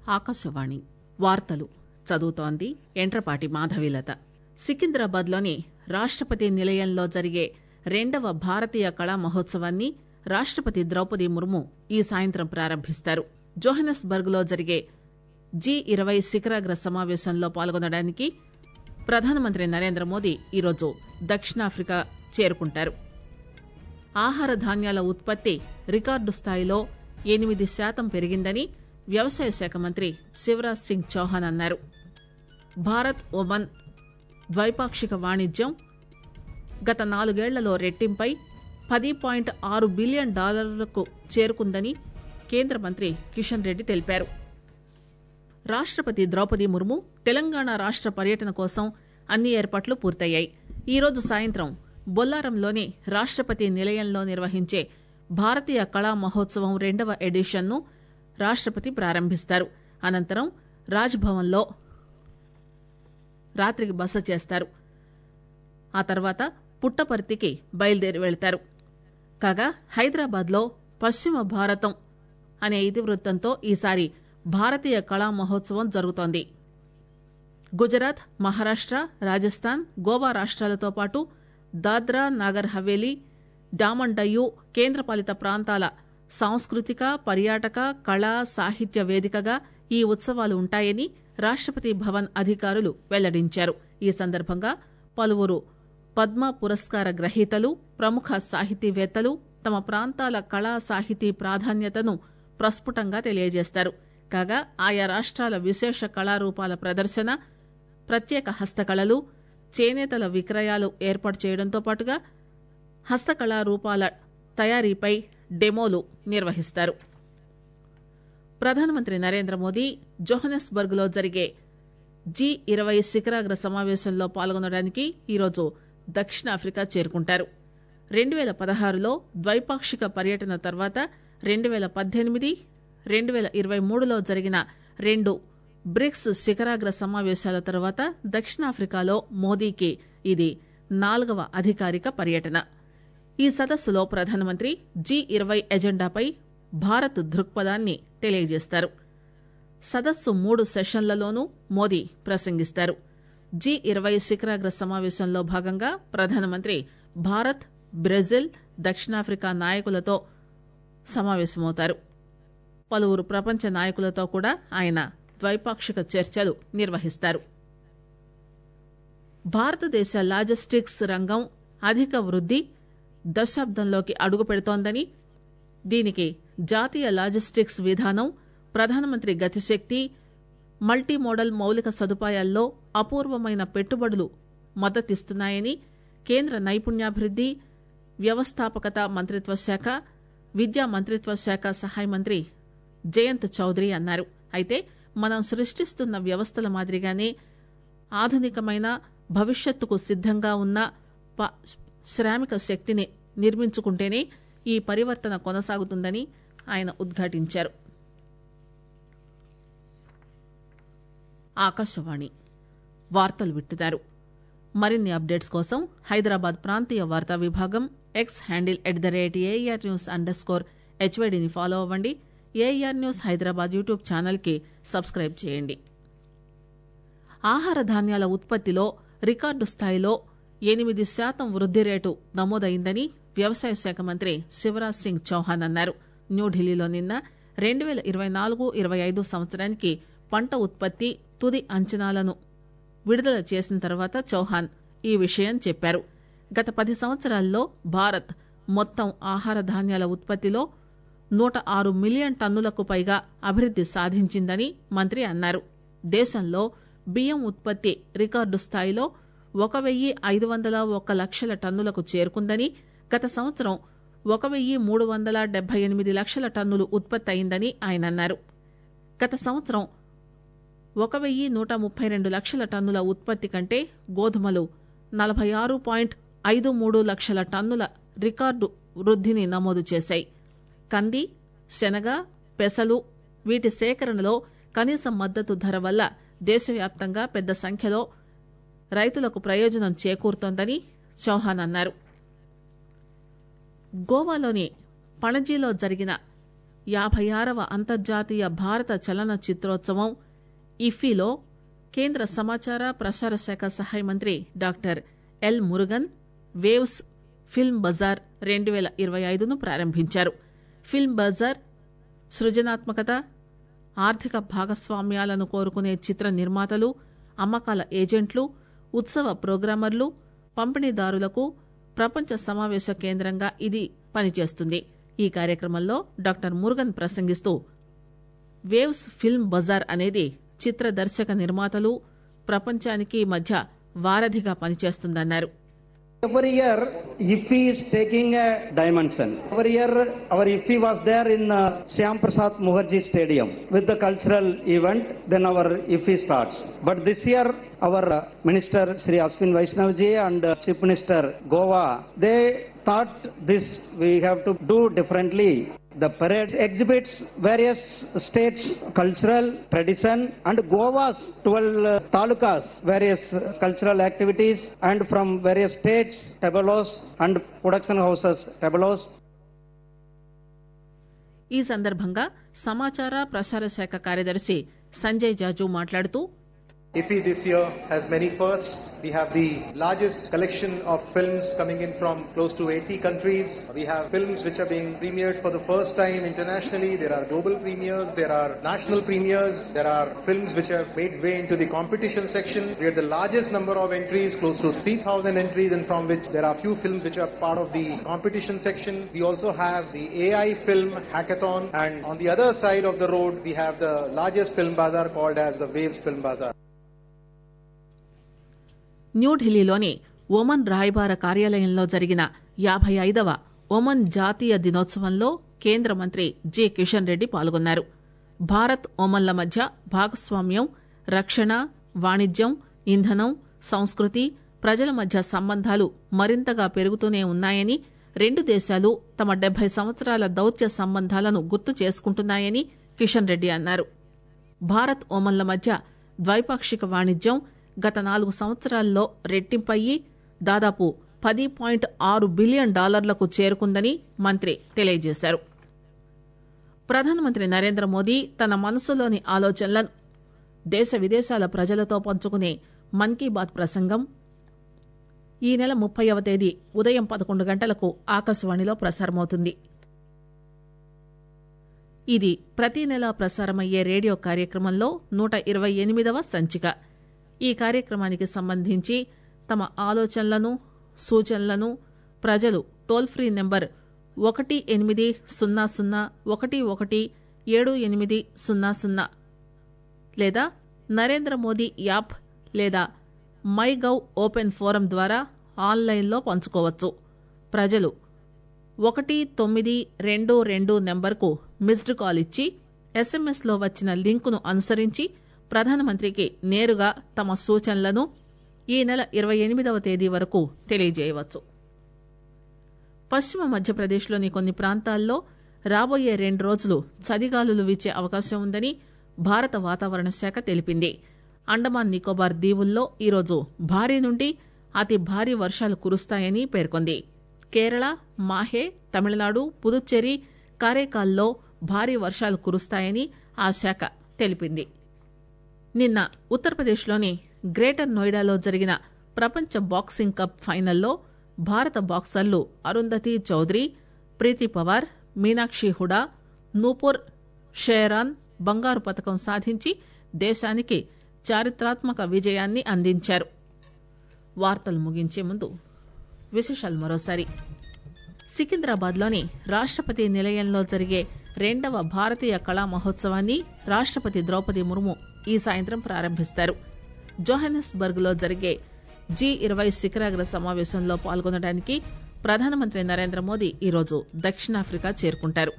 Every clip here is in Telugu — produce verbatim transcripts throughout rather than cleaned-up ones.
ఆకాశవాణి వార్తలు చదువుతోంది ఎంట్రపాటి మాధవీలత. సికింద్రాబాద్లోని రాష్టపతి నిలయంలో జరిగే రెండవ భారతీయ కళా మహోత్సవాన్ని రాష్టపతి ద్రౌపది ముర్ము ఈ సాయంత్రం ప్రారంభిస్తారు. జోహెనెస్బర్గ్ లో జరిగే జీ ఇరవై శిఖరాగ్ర సమావేశంలో పాల్గొనడానికి ప్రధానమంత్రి నరేంద్ర మోదీ ఈరోజు దక్షిణాఫ్రికా చేరుకుంటారు. ఆహార ధాన్యాల ఉత్పత్తి రికార్డు స్థాయిలో ఎనిమిది శాతం పెరిగిందని వ్యవసాయ శాఖ మంత్రి శివరాజ్ సింగ్ చౌహాన్ అన్నారు. భారత్ ఒమన్ ద్వైపాక్షిక వాణిజ్యం గత నాలుగేళ్లలో రెట్టింపై పది పాయింట్ ఆరు బిలియన్ డాలర్లకు చేరుకుందని కేంద్ర మంత్రి కిషన్ రెడ్డి తెలిపారు. రాష్టపతి ద్రౌపది ముర్ము తెలంగాణ రాష్ట పర్యటన కోసం అన్ని ఏర్పాట్లు పూర్తయ్యాయి. ఈరోజు సాయంత్రం బొల్లారంలోని రాష్టపతి నిలయంలో నిర్వహించే భారతీయ కళా మహోత్సవం రెండవ ఎడిషన్ ను రాష్టపతి ప్రారంభిస్తారు. అనంతరం రాజ్ భవన్ లో రాత్రికి బస చేస్తారు. ఆ తర్వాత పుట్టపర్తికి బయలుదేరి వెళ్తారు. కాగా హైదరాబాద్ లో పశ్చిమ భారతం అనే ఇతివృత్తంతో ఈసారి భారతీయ కళా మహోత్సవం జరుగుతోంది. గుజరాత్, మహారాష్ట, రాజస్థాన్, గోవా రాష్ట్రాలతో పాటు దాద్రా నాగర్ హవేలీ, డామన్ డయ్యూ కేంద్రపాలిత ప్రాంతాల సాంస్కృతిక, పర్యాటక, కళా, సాహిత్య వేదికగా ఈ ఉత్సవాలు ఉంటాయని రాష్టపతి భవన్ అధికారులు వెల్లడించారు. ఈ సందర్భంగా పలువురు పద్మ పురస్కార గ్రహీతలు, ప్రముఖ సాహితీవేత్తలు తమ ప్రాంతాల కళా సాహితీ ప్రాధాన్యతను ప్రస్ఫుటంగా తెలియజేస్తారు. కాగా ఆయా రాష్ట్రాల విశేష కళారూపాల ప్రదర్శన, ప్రత్యేక హస్తకళలు, చేనేతల విక్రయాలు ఏర్పాటు చేయడంతో పాటుగా హస్తకళారూపాల తయారీపై డెమోలు నిర్వహిస్తారు. ప్రధానమంత్రి నరేంద్ర మోదీ జోహెనెస్బర్గ్ లో జరిగే జీ ఇరవై శిఖరాగ్ర సమావేశంలో పాల్గొనడానికి ఈరోజు దక్షిణాఫ్రికా చేరుకుంటారు. రెండు పేల పదహారులో ద్వైపాక్షిక పర్యటన తర్వాత రెండు పేల పద్దెనిమిది రెండు పేల ఇరవై మూడులో జరిగిన రెండు బ్రిక్స్ శిఖరాగ్ర సమావేశాల తర్వాత దక్షిణాఫ్రికాలో మోదీకి ఇది నాలుగవ అధికారిక పర్యటన. ఈ సదస్సులో ప్రధానమంత్రి జీ ఇరవై ఎజెండాపై భారత్ దృక్పథాన్ని తెలియజేస్తారు. సదస్సు మూడు సెషన్లలోనూ మోదీ ప్రసంగిస్తారు. జీ ఇరవై శిఖరాగ్ర సమావేశంలో భాగంగా ప్రధానమంత్రి భారత్, బ్రెజిల్, దక్షిణాఫ్రికా నాయకులతో సమావేశమవుతారు. పలువురు ప్రపంచ నాయకులతో కూడా ఆయన ద్వైపాక్షిక చర్చలు నిర్వహిస్తారు. భారతదేశ లాజిస్టిక్స్ రంగం అధిక వృద్ది దశాబ్దంలోకి అడుగు పెడుతోందని, దీనికి జాతీయ లాజిస్టిక్స్ విధానం, ప్రధానమంత్రి గతిశక్తి, మల్టీ మోడల్ మౌలిక సదుపాయాల్లో అపూర్వమైన పెట్టుబడులు మద్దతిస్తున్నాయని కేంద్ర నైపుణ్యాభివృద్ది, వ్యవస్థాపకత మంత్రిత్వ శాఖ, విద్యా మంత్రిత్వ శాఖ సహాయ మంత్రి జయంత్ చౌదరి అన్నారు. అయితే మనం సృష్టిస్తున్న వ్యవస్థల మాదిరిగానే ఆధునికమైన, భవిష్యత్తుకు సిద్దంగా ఉన్న శ్రామిక శక్తిని నిర్మించుకుంటేనే ఈ పరివర్తన కొనసాగుతుందని ఆయన ఉద్ఘాటించారు. ఆకాశవాణి వార్తలు వింటున్నారు. మరిన్ని అప్డేట్స్ కోసం హైదరాబాద్ ప్రాంతీయ వార్తా విభాగం X handle at the rate AIR news underscore స్కోర్ హెచ్వైడిని ఫాలో అవ్వండి. AIR news Hyderabad YouTube channel కి సబ్స్క్రైబ్ చేయండి. ఆహార ధాన్యాల ఉత్పత్తిలో రికార్డు స్థాయిలో ఎనిమిది శాతం వృద్ది రేటు నమోదైందని వ్యవసాయ శాఖ మంత్రి శివరాజ్ సింగ్ చౌహాన్ అన్నారు. న్యూఢిల్లీలో నిన్న రెండు పేల ఇరవై నాలుగు ఇరవై ఐదు సంవత్సరానికి పంట ఉత్పత్తి తుది అంచనాలను విడుదల చేసిన తర్వాత చౌహాన్ ఈ విషయం చెప్పారు. గత పది సంవత్సరాల్లో భారత్ మొత్తం ఆహార ధాన్యాల ఉత్పత్తిలో నూట ఆరు మిలియన్ టన్నులకు పైగా అభివృద్ది సాధించిందని మంత్రి అన్నారు. దేశంలో బియ్యం ఉత్పత్తి రికార్డు స్థాయిలో ఒక వెయ్యి ఐదు వందల ఒక్క లక్షల టన్నులకు చేరుకుందని, గత సంవత్సరం ఒక వెయ్యి మూడు వందల డెబ్బై ఎనిమిది లక్షల టన్నులు ఉత్పత్తి అయిందని ఆయన అన్నారు. గత సంవత్సరం ఒక వెయ్యి నూట ముప్పై రెండు లక్షల టన్నుల ఉత్పత్తి కంటే గోధుమలు నలభై ఆరు పాయింట్ ఐదు మూడు లక్షల టన్నుల రికార్డు వృద్దిని నమోదు చేశాయి. కంది, శనగ, పెసలు వీటి సేకరణలో కనీస మద్దతు ధర వల్ల దేశవ్యాప్తంగా పెద్ద సంఖ్యలో రైతులకు ప్రయోజనం చేకూరుతోందని చౌహాన్ అన్నారు. గోవాలోని పణజీలో జరిగిన యాభై ఆరవ అంతర్జాతీయ భారత చలన చిత్రోత్సవం ఇఫీలో కేంద్ర సమాచార ప్రసార శాఖ సహాయ మంత్రి doctor L Murugan Waves Film Bazaar రెండు పేల ఇరవై ఐదును ప్రారంభించారు. ఫిల్మ్ బజార్ సృజనాత్మకత, ఆర్థిక భాగస్వామ్యాలను కోరుకునే చిత్ర నిర్మాతలు, అమ్మకాల ఏజెంట్లు, ఉత్సవ ప్రోగ్రామర్లు, పంపిణీదారులకు ప్రపంచ సమావేశ కేంద్రంగా ఇది పనిచేస్తుంది. ఈ కార్యక్రమంలో డాక్టర్ మురుగన్ ప్రసంగిస్తూ వేవ్స్ ఫిల్మ్ బజార్ అనేది చిత్ర దర్శక నిర్మాతలు, ప్రపంచానికి మధ్య వారధిగా పనిచేస్తుందన్నారు. Every year, I F I is taking a dimension. Every year, our I F I was there in uh, Shyam Prasad Mukherjee Stadium with the cultural event. Then our I F I starts. But this year, our uh, Minister Sri Ashwin Vaishnavji and uh, Chief Minister Goa, they thought this we have to do differently. The parade exhibits various states' cultural tradition and Goa's twelve uh, talukas, various uh, cultural activities, and from various states, tabalos and production houses, tabalos. ఈ సందర్భంగా సమాచార ప్రసార శాఖ కార్యదర్శి సంజయ్ జాజు మాట్లాడుతూ I F I this year has many firsts. We have the largest collection of films coming in from close to eighty countries. We have films which are being premiered for the first time internationally. There are global premieres, there are national premieres, there are films which have made way into the competition section. We have the largest number of entries, close to three thousand entries, and from which there are few films which are part of the competition section. We also have the A I film hackathon, and on the other side of the road we have the largest film bazaar called as the Waves Film Bazaar. న్యూఢిల్లీలోని ఒమన్ రాయబార కార్యాలయంలో జరిగిన యాభై ఐదవ ఒమన్ జాతీయ దినోత్సవంలో కేంద్ర మంత్రి జి కిషన్ రెడ్డి పాల్గొన్నారు. భారత్ ఒమన్ల మధ్య భాగస్వామ్యం, రక్షణ, వాణిజ్యం, ఇంధనం, సంస్కృతి, ప్రజల మధ్య సంబంధాలు మరింతగా పెరుగుతూనే ఉన్నాయని, రెండు దేశాలు తమ డెబ్బై సంవత్సరాల దౌత్య సంబంధాలను గుర్తు చేసుకుంటున్నాయని కిషన్ రెడ్డి అన్నారు. భారత్ ఒమన్ల మధ్య ద్వైపాక్షిక వాణిజ్యం గత నాలుగు సంవత్సరాల్లో రెట్టింపయ్యి దాదాపు పది పాయింట్ ఆరు బిలియన్ డాలర్లకు చేరుకుందని మంత్రి తెలియజేశారు. ప్రధానమంత్రి నరేంద్ర మోదీ తన మనసులోని ఆలోచనలను దేశ విదేశాల ప్రజలతో పంచుకునే మన్ కీ బాత్ ప్రసంగం ఈ నెల ముప్పైవ తేదీ ఉదయం పదకొండు గంటలకు ఆకాశవాణిలో ప్రసారమవుతుంది. ఇది ప్రతి నెలా ప్రసారమయ్యే రేడియో కార్యక్రమంలో నూట ఇరవై ఎనిమిదవ సంచిక. ఈ కార్యక్రమానికి సంబంధించి తమ ఆలోచనలను, సూచనలను ప్రజలు టోల్ ఫ్రీ నెంబర్ ఒకటి ఎనిమిది సున్నా సున్నా ఒకటి ఒకటి ఏడు ఎనిమిది సున్నా సున్నా లేదా నరేంద్ర మోదీ యాప్ లేదా మై గవ్ ఓపెన్ ఫోరం ద్వారా ఆన్లైన్లో పంచుకోవచ్చు. ప్రజలు ఒకటి తొమ్మిది రెండు రెండు నెంబర్కు మిస్డ్ కాల్ ఇచ్చి ఎస్ఎంఎస్లో వచ్చిన లింకును అనుసరించి ప్రధానమంత్రికి నేరుగా తమ సూచనలను ఈ నెల ఇరవై ఎనిమిదవ తేదీ వరకు తెలియజేయవచ్చు. పశ్చిమ మధ్యప్రదేశ్లోని కొన్ని ప్రాంతాల్లో రాబోయే రెండు రోజులు చలిగాలులు వీచే అవకాశం ఉందని భారత వాతావరణ శాఖ తెలిపింది. అండమాన్ నికోబార్ దీవుల్లో ఈరోజు భారీ నుండి అతి భారీ వర్షాలు కురుస్తాయని పేర్కొంది. కేరళ, మాహే, తమిళనాడు, పుదుచ్చేరి, కారైకాల్లో భారీ వర్షాలు కురుస్తాయని ఆ శాఖ తెలిపింది. నిన్న ఉత్తరప్రదేశ్లోని గ్రేటర్ నోయిడాలో జరిగిన ప్రపంచ బాక్సింగ్ కప్ ఫైనల్లో భారత బాక్సర్లు అరుంధతి చౌదరి, ప్రీతి పవార్, మీనాక్షి హుడా, నూపూర్ షేరాన్ బంగారు పతకం సాధించి దేశానికి చారిత్రాత్మక విజయాన్ని అందించారు. వార్తలు ముగించే ముందు విశేషాలు మరోసారి. సికింద్రాబాద్లోని రాష్టపతి నిలయంలో జరిగే రెండవ భారతీయ కళా మహోత్సవాన్ని రాష్టపతి ద్రౌపది ముర్ము ఈ సాయంత్రం ప్రారంభిస్తారు. జోహానస్బర్గ్ లో జరిగే జీ ఇరవై శిఖరాగ్ర సమావేశంలో పాల్గొనడానికి ప్రధానమంత్రి నరేంద్ర మోదీ ఈరోజు దక్షిణాఫ్రికా చేరుకుంటారు.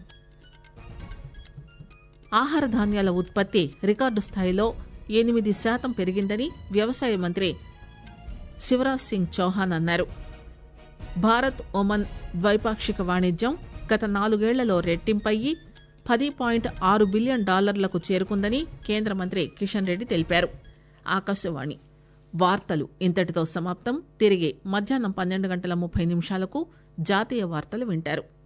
ఆహార ధాన్యాల ఉత్పత్తి రికార్డు స్థాయిలో ఎనిమిది శాతం పెరిగిందని వ్యవసాయ మంత్రి శివరాజ్ సింగ్ చౌహాన్ అన్నారు. భారత్ ఒమన్ ద్వైపాక్షిక వాణిజ్యం గత నాలుగేళ్లలో రెట్టింపయ్యి పది పాయింట్ ఆరు బిలియన్ డాలర్లకు చేరుకుందని కేంద్ర మంత్రి కిషన్ రెడ్డి తెలిపారు. ఆకాశవాణి వార్తలు ఇంతటితో సమాప్తం. తిరిగి మధ్యాహ్నం పన్నెండు గంటల ముప్పై నిమిషాలకు జాతీయ వార్తలు వింటారు.